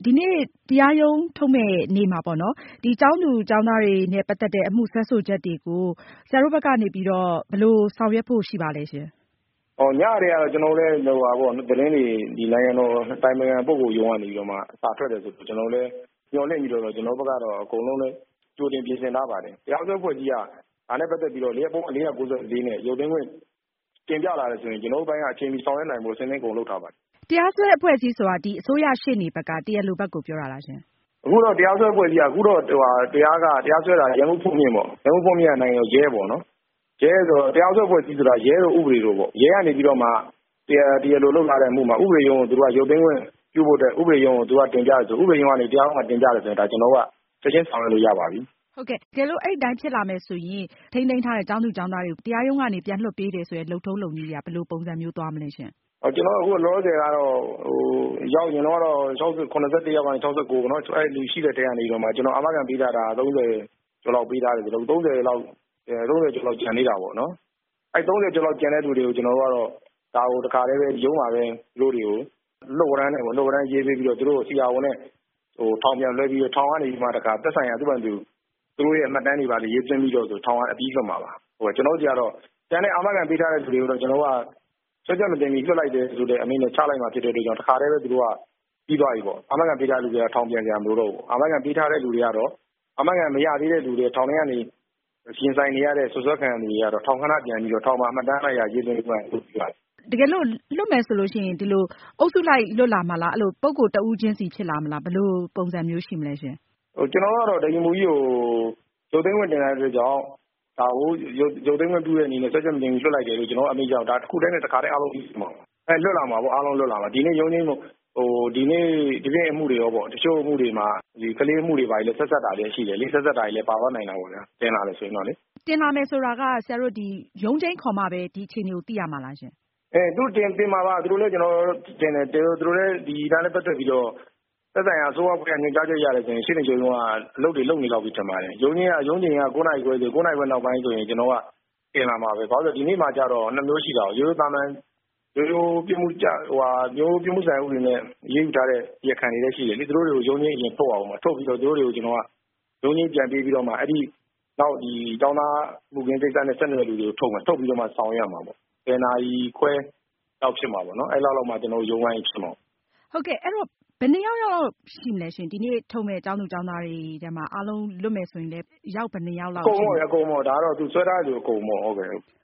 ဒီနေ့တရားရုံးထုတ်မဲ့နေ့မှာပေါ့နော်ဒီကျောင်းသူကျောင်းသားတွေနဲ့ပတ်သက်တဲ့အမှုဆွဲဆိုချက်တွေကိုဆရာတို့ဘက်ကနေပြီးတော့ဘယ်လိုဆောင်ရွက်ဖို့ရှိပါလဲရှင်ညတွေကတော့ကျွန်တော်လည်းသတင်းတွေဒီနိုင်ငံတော်တိုင်ပင်ခံပုဂ္ဂိုလ်ရုံးကနေပြီးတော့မှစာထွက်တယ်ဆိုတော့ကျွန်တော်လည်းညှော်လင့်ပြီးတော့ကျွန်တော်ဘက်ကတော့အကုန်လုံးလည်းကြိုတင်ပြင်ဆင်ထားပါတယ်တရားစွဲဖွဲ့ကြီးကဒါနဲ့ပတ်သက်ပြီးတော့494နဲ့ရုပ်သိမ်းခွင့်တင်ပြလာတယ်ဆိုရင်ကျွန်တော်တို့ဘက်ကအချိန်မီဆောင်ရွက်နိုင်ဖို့အစဉ်သင့်ကုန်လုပ်ထားပါတယ်တရားစွဲအဖွဲ့အစည်းဆိုတာဒီအစိုးရရှေ့နေဘက်ကတရားလိုဘက်ကိုပြောတာလားရှင်အခုတော့တရားစွဲဖွဲ့ကြီးကအခုတော့တရားစွဲတာရန်ကုန်ဖို့မြင့်ပေါ့ရန်ကုန်ဖို့မြင့်နိုင်ငံရဲပေါ့နော်ရဲဆိုတရားစွဲဖွဲ့ကြီးဆိုတာရဲတို့ဥပဒေတို့ပေါ့ရဲကနေပြီးတော့မှတရားလိုလုပ်လာတဲ့အမှုမှာဥပဒေရုံးကိုသူကရုပ်သိမ်းခွင့်ပြုဖို့တဲ့ဥပဒေရုံးကိုသူကတင်ပြတယ်ဆိုဥပဒေရုံးကနေတရားရုံးကတင်ပြတယ်ဆိုရင်ဒါကျွန်တော်ကချက်ချင်းဆောင်ရွက်လို့ရပါပြီဟုတ်ကဲ့တကယ်လို့အဲ့ဒီတိုင်းဖြစ်လာမယ်ဆိုရင်ထိန်းသိမ်းထားတဲ့ကျောင်းသူကျောင်းသားတွေကိုတရားရုံးကနေပြန်လွှတ်ပေးတယ်ဆိုရင်လုံထုံးလုံနည်းတွေကဘယ်လိုပုံစံမျိုးသွားမလဲရှင်ကျွန်တော်အခုလောလောဆယ်ကတော့ရောက်ရင်တော့81ရောက်ကနေ69ပေါ့နော်အဲ့လူရှိတဲ့တဲကနေတော့မှကျွန်တော်အာမခံပေးထားတာ30ကျော်လောက်ပေးထားတယ်ဆိုတော့30လောက်ကျော်လောက်ကျန်နေတာပေါ့နော်အဲ့30ကျော်လောက်ကျန်တဲ့လူတွေကိုကျွန်တော်ကတော့ဒါကိုတခါတည်းပဲရုံးပါပဲသူတို့တွေကိုလှုပ်ဝရမ်းနဲ့ပေါ့လှုပ်ဝရမ်းရေးပေးပြီးတော့သူတို့ဆီယာဝန်နဲ့ထောင်ပြန်လွှဲပြီးထောင်ကနေမှတခါသက်ဆိုင်ရာသူ့ဘက်သူတို့ရဲ့အမှတ်တမ်းတွေပါလေရေးသွင်းပြီးတော့ဆိုထောင်ကအပြီးလွှတ်မှာပါကျွန်တော်တို့ကတော့ကျန်တဲ့အာမခံပေးထားတဲ့လူတွေကိုတော့ကျွန်တော်ကဆွဲချက်မတင်ပြီးလွှတ်လိုက်တယ်ဆိုတဲ့အမိနဲ့ချလိုက်မှဖြစ်တဲ့အတွက်ကြောင့်တခါတည်းပဲသူတို့ကပြီးသွားပြီပေါ့အာမခံပေးထားတဲ့လူတွေကထောင်ပြန်ကြမလို့တော့ဘူးအာမခံပေးထားတဲ့လူတွေကတော့အာမခံမရသေးတဲ့လူတွေထောင်ထဲကနေရှင်ဆိုင်နေရတဲ့ဆွဆွဲခံတွေကတော့ထောင်ခဏပြန်ပြီးတော့ထောင်မှာအမှတ်တမ်းလိုက်ရရေးသွင်းမှလုပ်ပြီးပါတယ်တကယ်လို့လွတ်မယ်ဆိုလို့ရှိရင်ဒီလိုအုပ်စုလိုက်လွတ်လာမှာလားအဲ့လိုပုံကိုတဦးချင်းစီဖြစ်လာမလားဘယ်လိုပုံစံမျိုးရှိမလဲရှင်ကျွန်တော်ကတော့ဒဂီမူကြီးကိုရုပ်သိမ်းခွင့်တင်တဲ့အတွက်ကြောင့်ဒါကိုရုပ်သိမ်းခွင့်ပြုတဲ့အနေနဲ့ဆွဲချက်မတင်ပြီးလွှတ်လိုက်တယ်လို့ကျွန်တော်အမိကြောင့်ဒါတစ်ခုတည်းနဲ့တစ်ခါတည်းအားလုံးပြီးမှာလွတ်လာမှာပေါ့အားလုံးလွတ်လာမှာဒီနေ့ရုံးချင်းဒီနေ့ဒီပြင်အမှုတွေရောပေါ့တချို့အမှုတွေမှာဒီကလေးအမှုတွေပါလေဆက်ဆက်တာလည်းရှိတယ်လေဆက်ဆက်တာလည်းပါသွားနိုင်တာပေါ့ဗျာတင်လာတယ်ဆိုရင်တော့လေတင်လာမယ်ဆိုတာကဆရာတို့ဒီရုံးချင်းခေါ်မှပဲဒီအခြေအနေကိုသိရမှာလားရှင်သူတင်မှာပါသူတို့လည်းကျွန်တော်တင်တယ်သူတို့လည်းဒီဒါနဲ့ပတ်သက်ပြီးတော့သက်ဆိုင်ရာအစိုးရကညွှန်ကြားချက်ရတယ်ဆိုရင်ရှင်းနေကြုံကအလုပ်တွေလုပ်နေတော့ပြီးထင်ပါတယ်ရုံးချင်းက9 နာရီခွဲဆို9 နာရီခွဲနောက်ပိုင်းဆိုရင်ကျွန်တော်ကတင်လာမှာပဲဘာလို့ဒီနေ့မှကြတော့2မျိုးရှိတာရိုးရိုးသားမှန်ရိုးရိုးပြမှုမျိုးပြမှုဆိုင်ဥပဒေနဲ့ရေးယူထားတဲ့ရခံတွေလည်းရှိတယ်လေသူတို့တွေကိုရုံးချင်းအရင်ထုတ်အောင်မှာထုတ်ပြီးတော့သူတို့တွေကိုကျွန်တော်ကရုံးချင်းပြန်ပေးပြီးတော့မှအဲ့ဒီနောက်ဒီကျောင်းသားမှုခင်းကိစ္စနဲ့ဆက်နွယ်လူတွေကိုထုတ်ပြီးတော့မှဆောင်ရမှာပေါ့10 နာရီခွဲလောက်ဖြစ်မှာပေါ့နော်အဲ့လောက်မှကျွန်တော်ရုံးဝိုင်းဖြစ်မှာဟုတ်ကဲ့အဲ့တော့ဘယ်နှစ်ယောက်ရှိမလဲရှင်ဒီနေ့ထုံမဲ့ကျောင်းသူကျောင်းသားတွေထဲမှာအားလုံးလွတ်မယ်ဆိုရင်လည်းရောက်ဘယ်နှစ်ယောက်လောက်အကုန်ပေါ့ဒါတော့သူဆွဲထားတယ်ဆိုအကုန်ပေါ့ဟုတ်ကဲ့